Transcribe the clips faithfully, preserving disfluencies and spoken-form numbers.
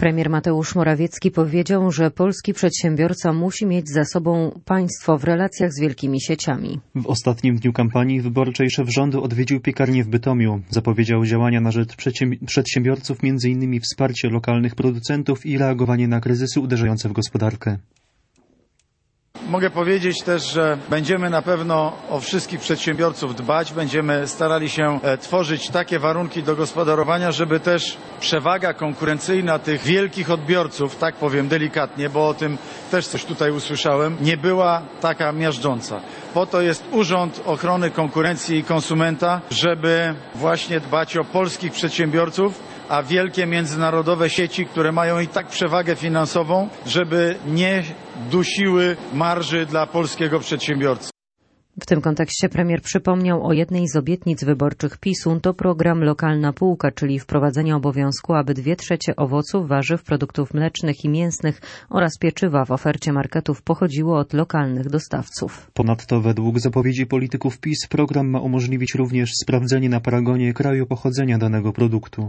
Premier Mateusz Morawiecki powiedział, że polski przedsiębiorca musi mieć za sobą państwo w relacjach z wielkimi sieciami. W ostatnim dniu kampanii wyborczej szef rządu odwiedził piekarnię w Bytomiu. Zapowiedział działania na rzecz przedsiębiorców, między innymi wsparcie lokalnych producentów i reagowanie na kryzysy uderzające w gospodarkę. Mogę powiedzieć też, że będziemy na pewno o wszystkich przedsiębiorców dbać, będziemy starali się tworzyć takie warunki do gospodarowania, żeby też przewaga konkurencyjna tych wielkich odbiorców, tak powiem delikatnie, bo o tym też coś tutaj usłyszałem, nie była taka miażdżąca. Po to jest Urząd Ochrony Konkurencji i Konsumenta, żeby właśnie dbać o polskich przedsiębiorców, a wielkie międzynarodowe sieci, które mają i tak przewagę finansową, żeby nie dusiły marży dla polskiego przedsiębiorcy. W tym kontekście premier przypomniał o jednej z obietnic wyborczych PiS-u, to program Lokalna Półka, czyli wprowadzenie obowiązku, aby dwie trzecie owoców, warzyw, produktów mlecznych i mięsnych oraz pieczywa w ofercie marketów pochodziło od lokalnych dostawców. Ponadto według zapowiedzi polityków PiS program ma umożliwić również sprawdzenie na paragonie kraju pochodzenia danego produktu.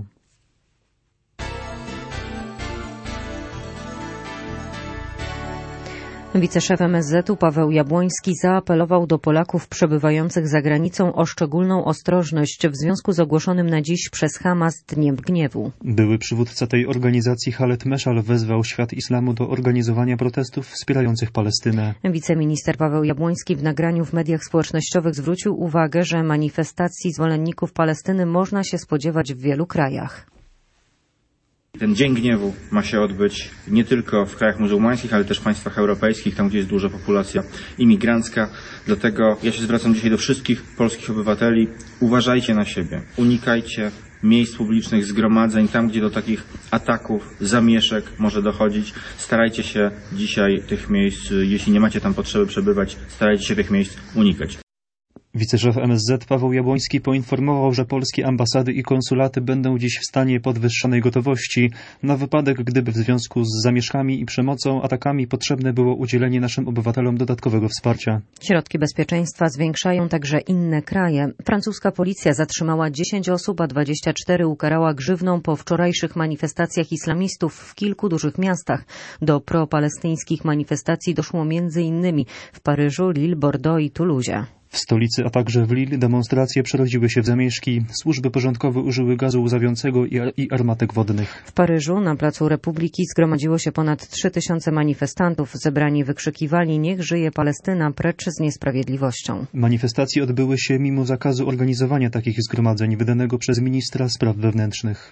Wiceszef M S Z u Paweł Jabłoński zaapelował do Polaków przebywających za granicą o szczególną ostrożność w związku z ogłoszonym na dziś przez Hamas Dniem Gniewu. Były przywódca tej organizacji Khaled Meszal wezwał świat islamu do organizowania protestów wspierających Palestynę. Wiceminister Paweł Jabłoński w nagraniu w mediach społecznościowych zwrócił uwagę, że manifestacji zwolenników Palestyny można się spodziewać w wielu krajach. Ten Dzień Gniewu ma się odbyć nie tylko w krajach muzułmańskich, ale też w państwach europejskich, tam gdzie jest duża populacja imigrancka. Dlatego ja się zwracam dzisiaj do wszystkich polskich obywateli. Uważajcie na siebie, unikajcie miejsc publicznych, zgromadzeń, tam gdzie do takich ataków, zamieszek może dochodzić. Starajcie się dzisiaj tych miejsc, jeśli nie macie tam potrzeby przebywać, starajcie się tych miejsc unikać. Wiceszef M S Z Paweł Jabłoński poinformował, że polskie ambasady i konsulaty będą dziś w stanie podwyższonej gotowości na wypadek, gdyby w związku z zamieszkami i przemocą, atakami potrzebne było udzielenie naszym obywatelom dodatkowego wsparcia. Środki bezpieczeństwa zwiększają także inne kraje. Francuska policja zatrzymała dziesięć osób, a dwadzieścia cztery ukarała grzywną po wczorajszych manifestacjach islamistów w kilku dużych miastach. Do propalestyńskich manifestacji doszło między innymi w Paryżu, Lille, Bordeaux i Toulouse. W stolicy, a także w Lille demonstracje przerodziły się w zamieszki. Służby porządkowe użyły gazu łzawiącego i, i armatek wodnych. W Paryżu na Placu Republiki zgromadziło się ponad trzy tysiące manifestantów. Zebrani wykrzykiwali: niech żyje Palestyna, precz z niesprawiedliwością. Manifestacje odbyły się mimo zakazu organizowania takich zgromadzeń wydanego przez ministra spraw wewnętrznych.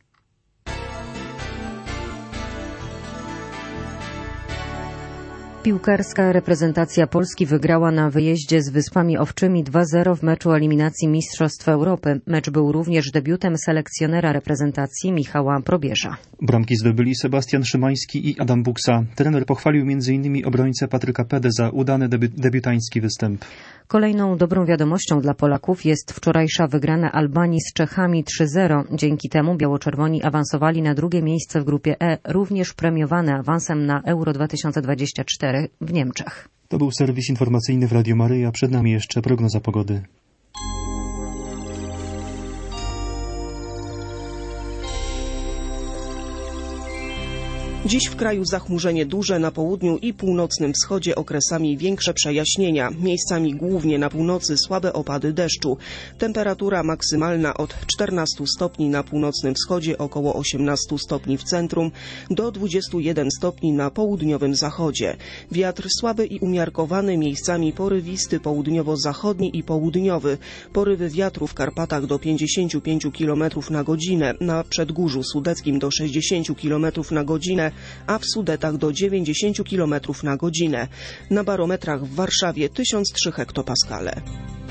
Piłkarska reprezentacja Polski wygrała na wyjeździe z Wyspami Owczymi dwa zero w meczu eliminacji Mistrzostw Europy. Mecz był również debiutem selekcjonera reprezentacji Michała Probierza. Bramki zdobyli Sebastian Szymański i Adam Buksa. Trener pochwalił między innymi obrońcę Patryka Pedę za udany debi- debiutański występ. Kolejną dobrą wiadomością dla Polaków jest wczorajsza wygrana Albanii z Czechami trzy zero. Dzięki temu biało-czerwoni awansowali na drugie miejsce w grupie E, również premiowane awansem na Euro dwa tysiące dwadzieścia cztery w Niemczech. To był serwis informacyjny w Radio Maryja. Przed nami jeszcze prognoza pogody. Dziś w kraju zachmurzenie duże, na południu i północnym wschodzie okresami większe przejaśnienia. Miejscami głównie na północy słabe opady deszczu. Temperatura maksymalna od czternastu stopni na północnym wschodzie, około osiemnastu stopni w centrum, do dwudziestu jeden stopni na południowym zachodzie. Wiatr słaby i umiarkowany, miejscami porywisty, południowo-zachodni i południowy. Porywy wiatru w Karpatach do pięćdziesięciu pięciu kilometrów na godzinę, na Przedgórzu Sudeckim do sześćdziesięciu kilometrów na godzinę, a w Sudetach do dziewięćdziesięciu kilometrów na godzinę. Na barometrach w Warszawie tysiąc trzy hektopaskale.